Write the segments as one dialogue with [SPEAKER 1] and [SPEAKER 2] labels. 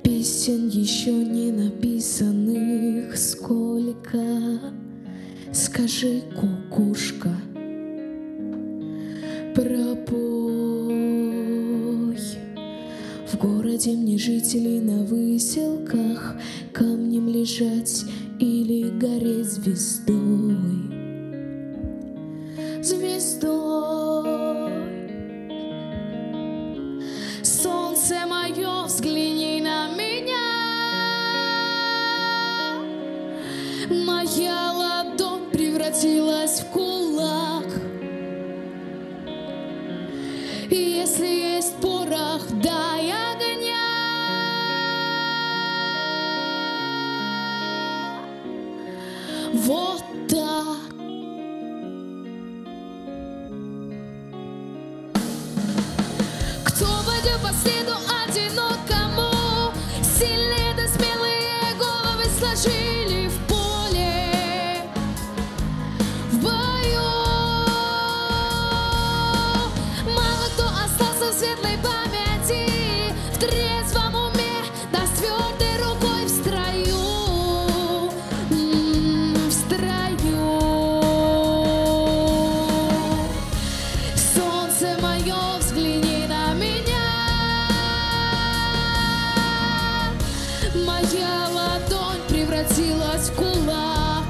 [SPEAKER 1] Песен еще не написанных сколько. Скажи, кукушка, пропой. В городе мне жителей на выселках камнем лежать или гореть звездой. Звездой. Солнце мое, взгляни на меня. Моя ладонь превратилась в кулак. И если есть порох, дай огня. Вот так. Кто пойдет по следу одинокому? Сильные да смелые головы сложили в поле, в бою. Мало кто остался в светлой памяти, в трезвом уме, да с твердой рукой в строю, в строю. Солнце мое, взгляни на меня. Моя ладонь превратилась в кулак.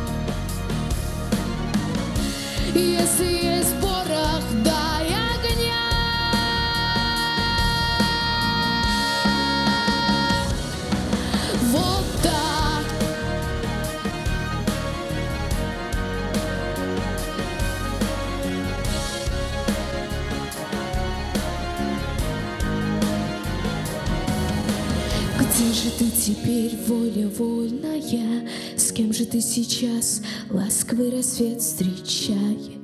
[SPEAKER 1] Если есть порох, дай огня. Вот так. Где же ты теперь, воля вольная? С кем же ты сейчас ласковый рассвет встречаешь?